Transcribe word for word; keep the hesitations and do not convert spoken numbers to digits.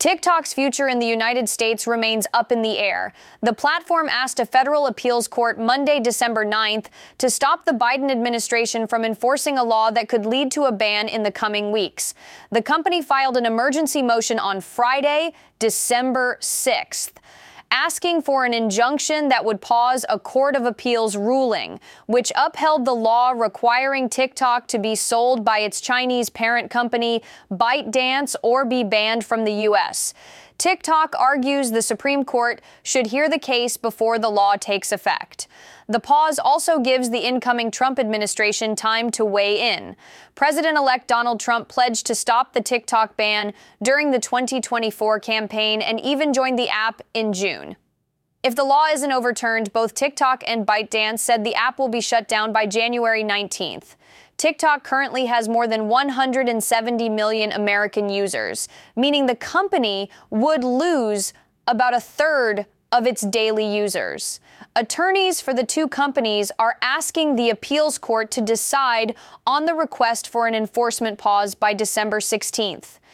TikTok's future in the United States remains up in the air. The platform asked a federal appeals court Monday, December ninth, to stop the Biden administration from enforcing a law that could lead to a ban in the coming weeks. The company filed an emergency motion on Friday, December sixth. Asking for an injunction that would pause a Court of Appeals ruling, which upheld the law requiring TikTok to be sold by its Chinese parent company, ByteDance, or be banned from the U S. TikTok argues the Supreme Court should hear the case before the law takes effect. The pause also gives the incoming Trump administration time to weigh in. President-elect Donald Trump pledged to stop the TikTok ban during the twenty twenty-four campaign and even joined the app in June. If the law isn't overturned, both TikTok and ByteDance said the app will be shut down by January nineteenth. TikTok currently has more than one hundred seventy million American users, meaning the company would lose about a third of its daily users. Attorneys for the two companies are asking the appeals court to decide on the request for an enforcement pause by December sixteenth.